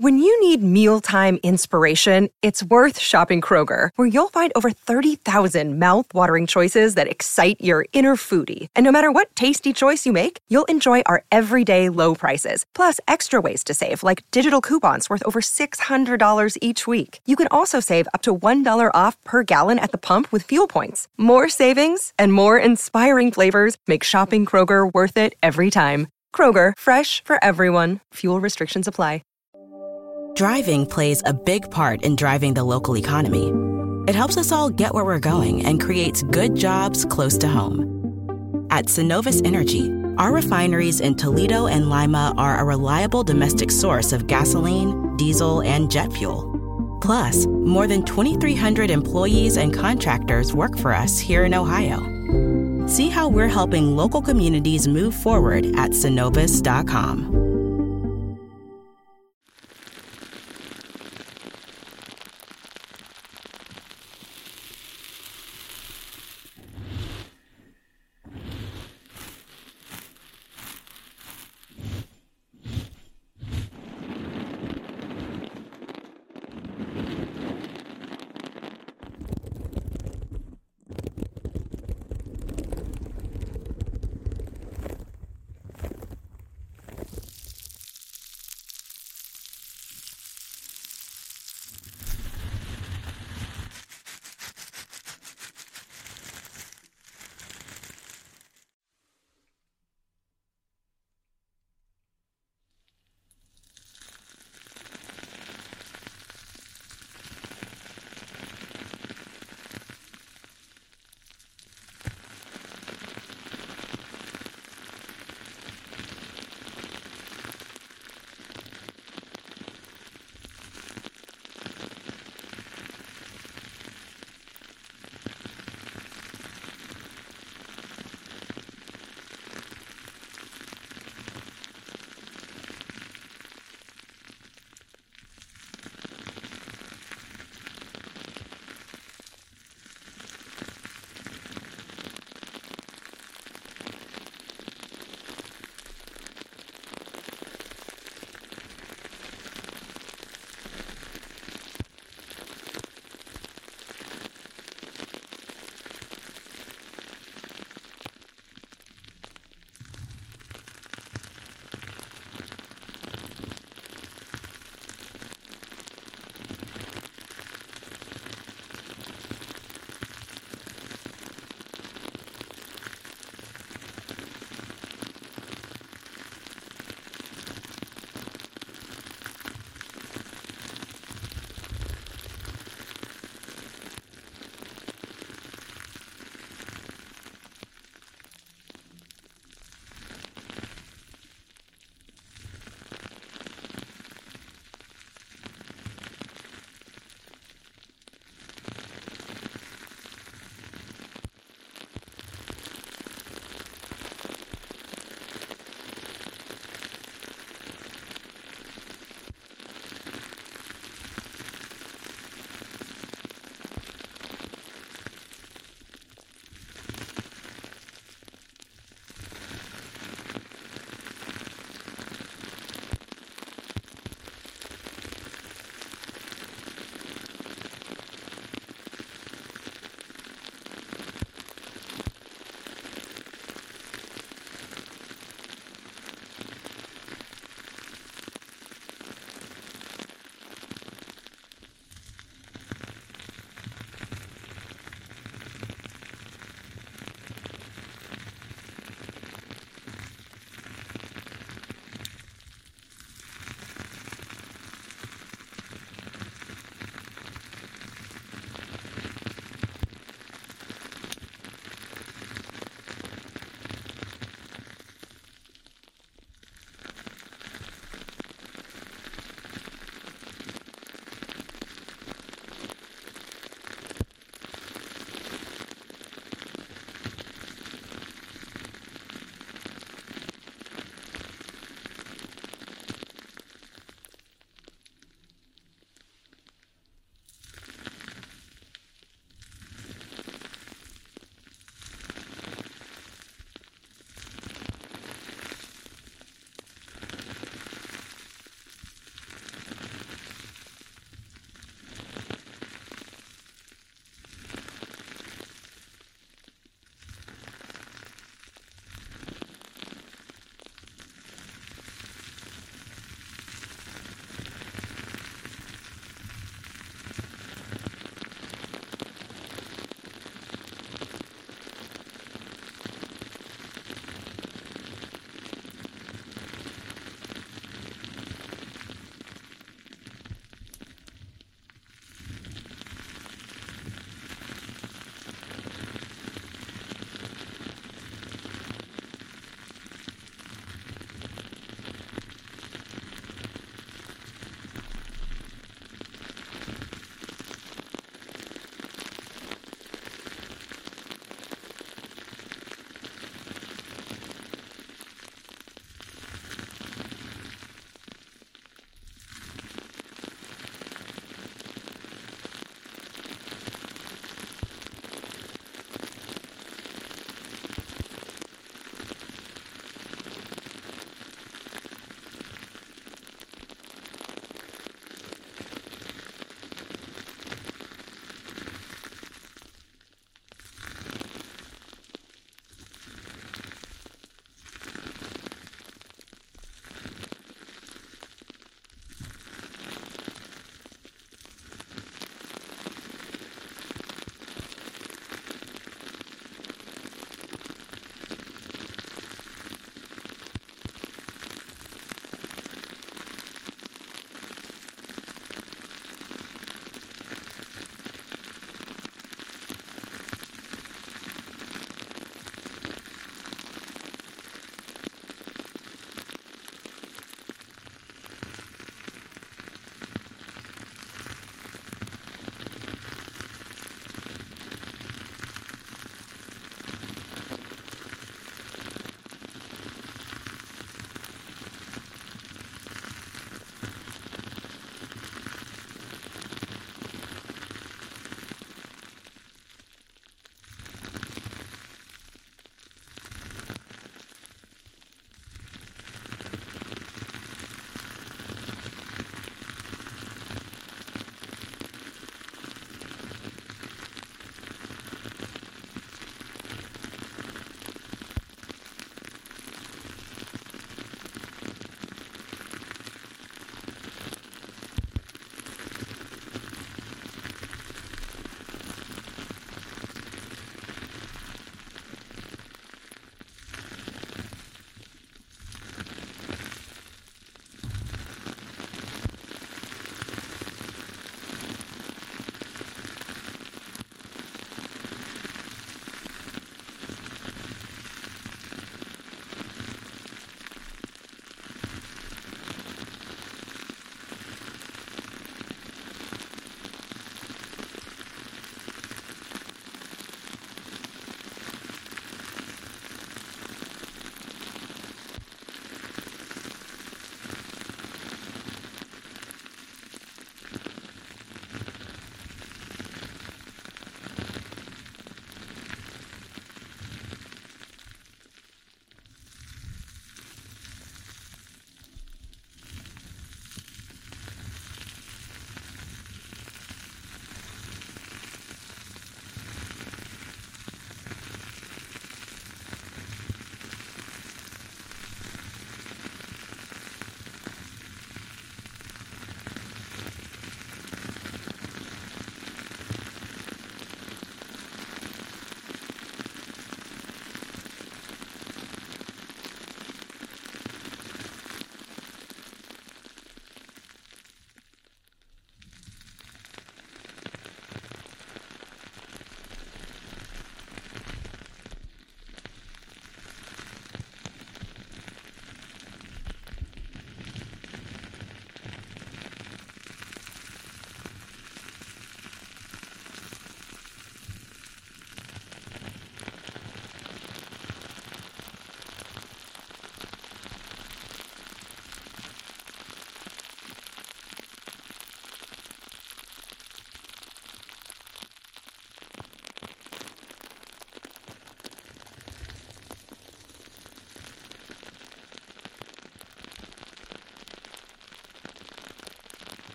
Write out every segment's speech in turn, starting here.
When you need mealtime inspiration, it's worth shopping Kroger, where you'll find over 30,000 mouth-watering choices that excite your inner foodie. And no matter what tasty choice you make, you'll enjoy our everyday low prices, plus extra ways to save, like digital coupons worth over $600 each week. You can also save up to $1 off per gallon at the pump with fuel points. More savings and more inspiring flavors make shopping Kroger worth it every time. Kroger, fresh for everyone. Fuel restrictions apply. Driving plays a big part in driving the local economy. It helps us all get where we're going and creates good jobs close to home. At Synovus Energy, our refineries in Toledo and Lima are a reliable domestic source of gasoline, diesel, and jet fuel. Plus, more than 2,300 employees and contractors work for us here in Ohio. See how we're helping local communities move forward at Synovus.com.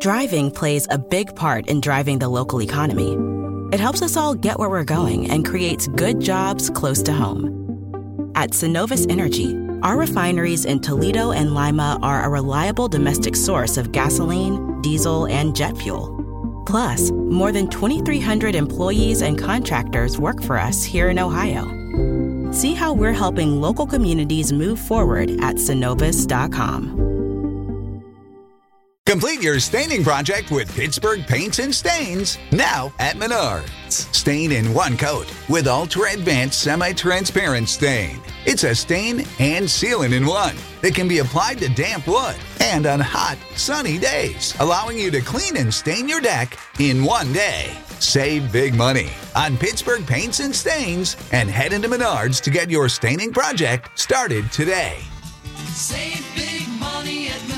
Driving plays a big part in driving the local economy. It helps us all get where we're going and creates good jobs close to home. At Synovus Energy, our refineries in Toledo and Lima are a reliable domestic source of gasoline, diesel, and jet fuel. Plus, more than 2,300 employees and contractors work for us here in Ohio. See how we're helping local communities move forward at Synovus.com. Complete your staining project with Pittsburgh Paints and Stains, now at Menards. Stain in one coat with Ultra Advanced Semi-Transparent Stain. It's a stain and sealant in one that can be applied to damp wood and on hot, sunny days, allowing you to clean and stain your deck in one day. Save big money on Pittsburgh Paints and Stains and head into Menards to get your staining project started today. Save big money at Menards.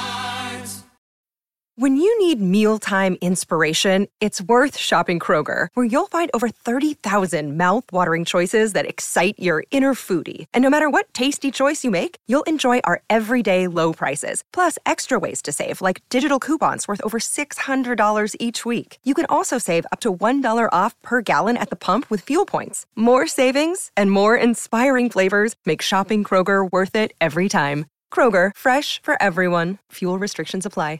When you need mealtime inspiration, it's worth shopping Kroger, where you'll find over 30,000 mouth-watering choices that excite your inner foodie. And no matter what tasty choice you make, you'll enjoy our everyday low prices, plus extra ways to save, like digital coupons worth over $600 each week. You can also save up to $1 off per gallon at the pump with fuel points. More savings and more inspiring flavors make shopping Kroger worth it every time. Kroger, fresh for everyone. Fuel restrictions apply.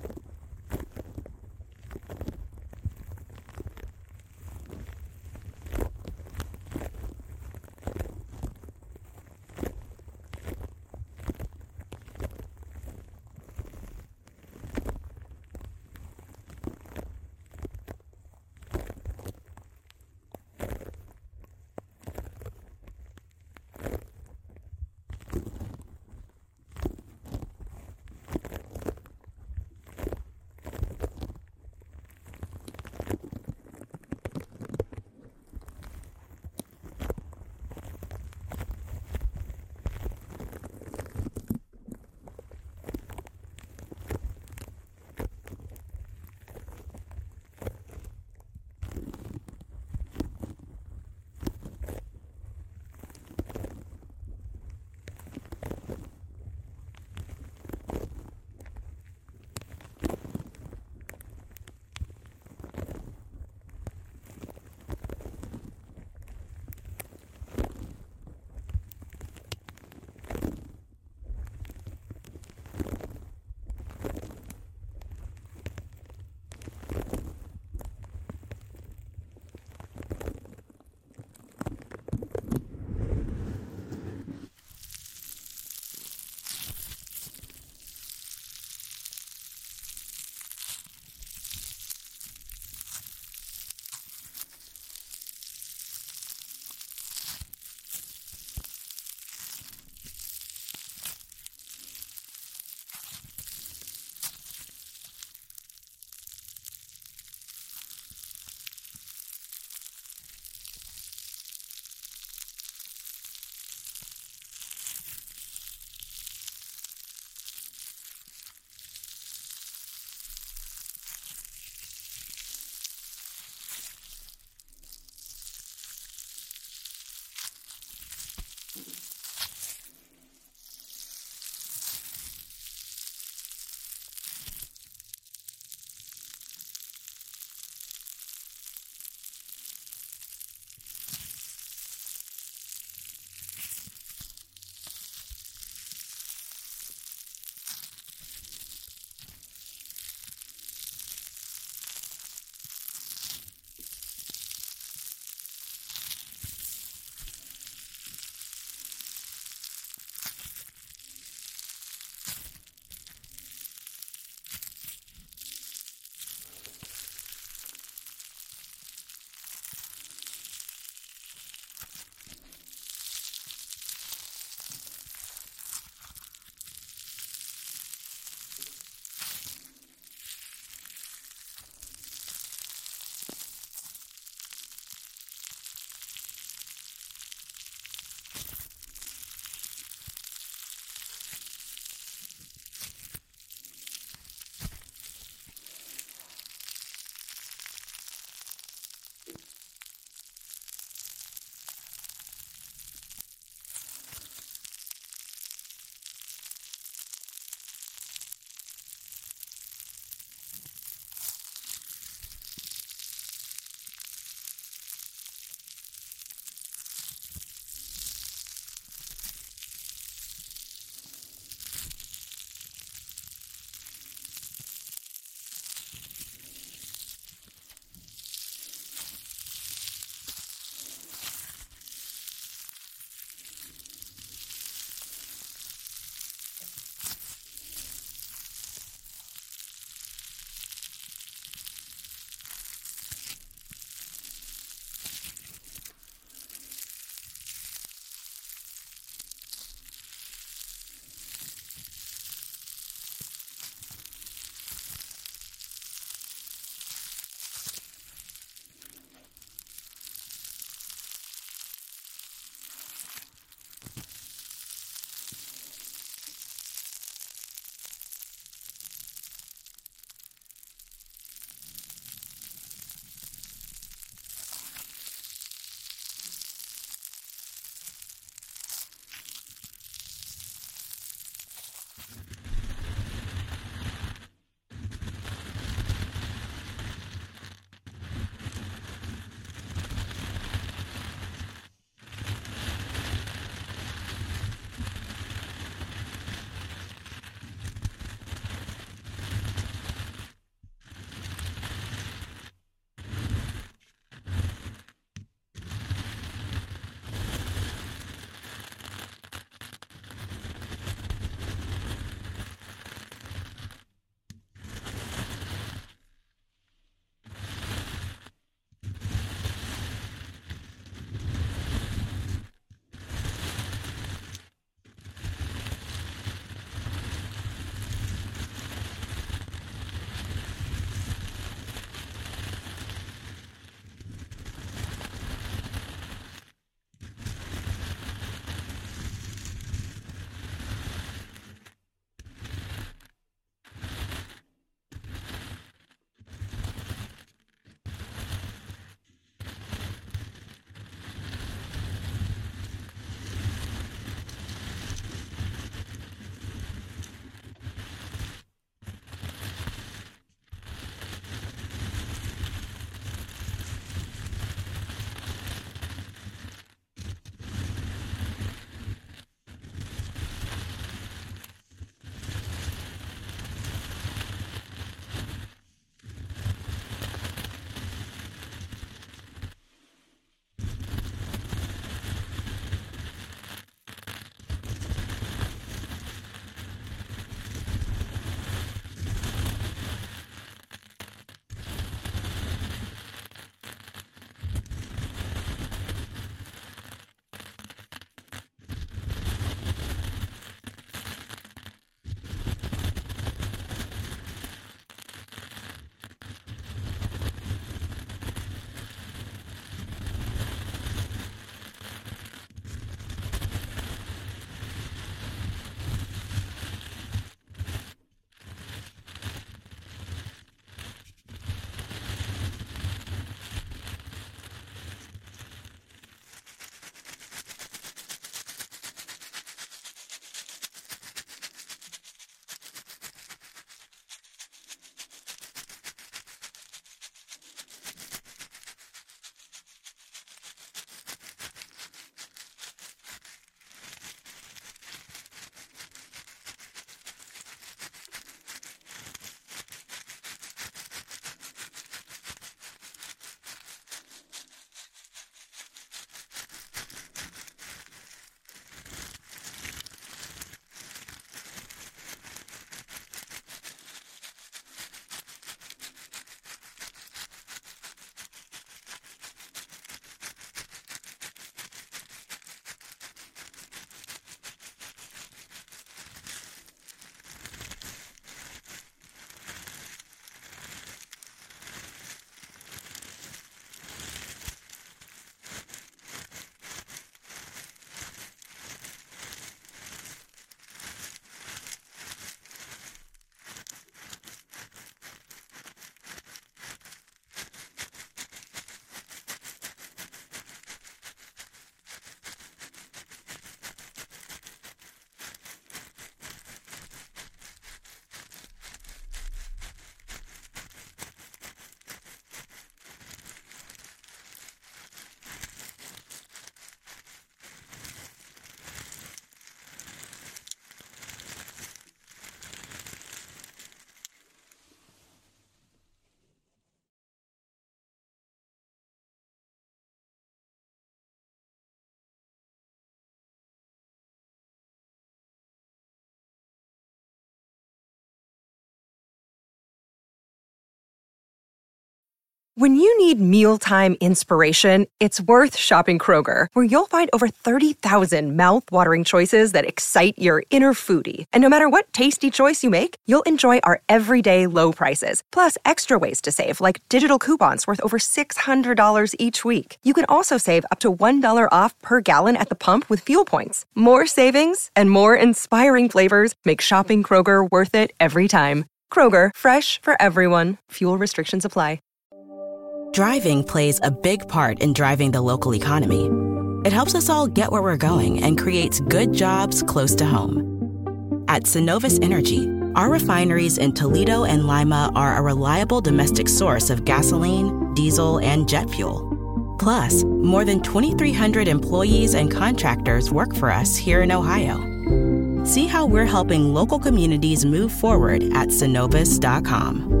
When you need mealtime inspiration, it's worth shopping Kroger, where you'll find over 30,000 mouth-watering choices that excite your inner foodie. And no matter what tasty choice you make, you'll enjoy our everyday low prices, plus extra ways to save, like digital coupons worth over $600 each week. You can also save up to $1 off per gallon at the pump with fuel points. More savings and more inspiring flavors make shopping Kroger worth it every time. Kroger, fresh for everyone. Fuel restrictions apply. Driving plays a big part in driving the local economy. It helps us all get where we're going and creates good jobs close to home. At Synovus Energy, our refineries in Toledo and Lima are a reliable domestic source of gasoline, diesel, and jet fuel. Plus, more than 2,300 employees and contractors work for us here in Ohio. See how we're helping local communities move forward at Synovus.com.